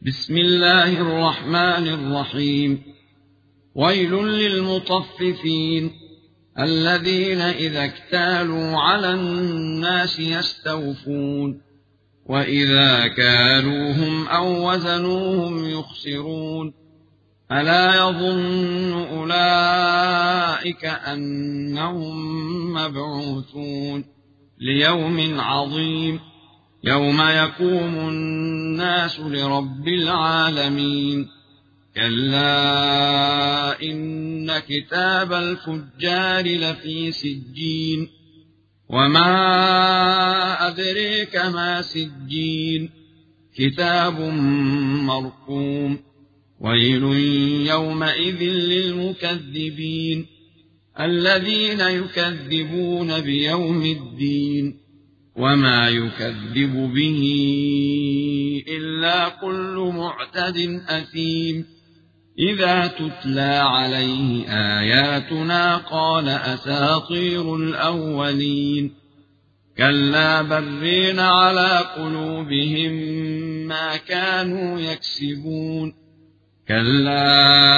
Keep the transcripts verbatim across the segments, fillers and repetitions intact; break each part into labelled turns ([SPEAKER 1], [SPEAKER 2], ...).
[SPEAKER 1] بسم الله الرحمن الرحيم. ويل للمطففين الذين إذا اكتالوا على الناس يستوفون وإذا كالوهم أو وزنوهم يخسرون. ألا يظن أولئك أنهم مبعوثون ليوم عظيم يوم يقوم الناس لرب العالمين. كلا إن كتاب الفجار لفي سجين وما أدريك ما سجين كتاب مرقوم. ويل يومئذ للمكذبين الذين يكذبون بيوم الدين وما يكذب به إلا كل معتد أثيم. إذا تتلى عليه آياتنا قال أساطير الأولين. كلا بل على قلوبهم ما كانوا يكسبون. كلا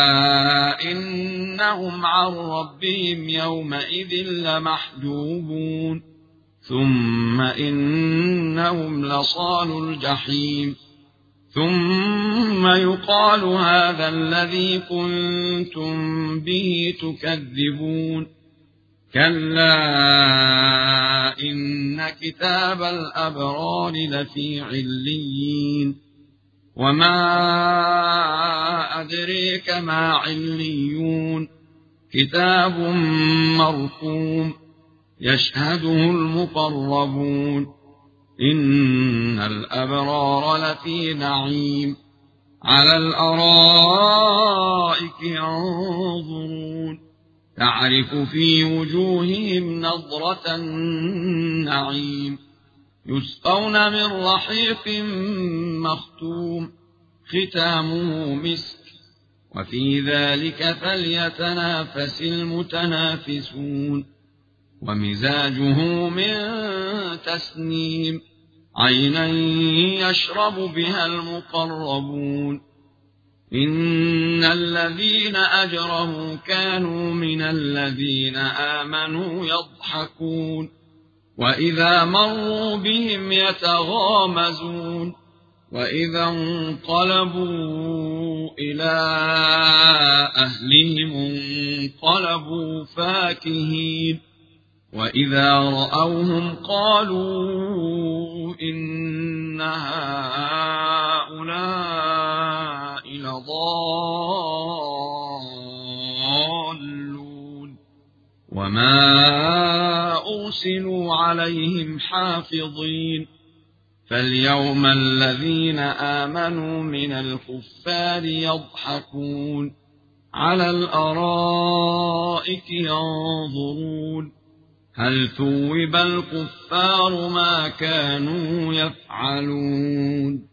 [SPEAKER 1] إنهم عن ربهم يومئذ لمحجوبون ثم إنهم لصالو الجحيم. ثم يقال هذا الذي كنتم به تكذبون. كلا إن كتاب الأبرار لفي عليين وما أدريك ما عليون كتاب مرقوم يشهده المقربون. إن الأبرار لفي نعيم على الأرائك ينظرون تعرف في وجوههم نضرة النعيم. يسقون من رحيق مختوم ختامه مسك وفي ذلك فليتنافس المتنافسون. ومزاجه من تسنيم عينا يشرب بها المقربون. إن الذين أجرموا كانوا من الذين آمنوا يضحكون وإذا مروا بهم يتغامزون. وإذا انقلبوا إلى أهلهم انقلبوا فاكهين. وإذا رأوهم قالوا إن هؤلاء لضالون وما أرسلوا عليهم حافظين. فاليوم الذين آمنوا من الكفار يضحكون على الأرائك ينظرون هل ثوب الكفار ما كانوا يفعلون.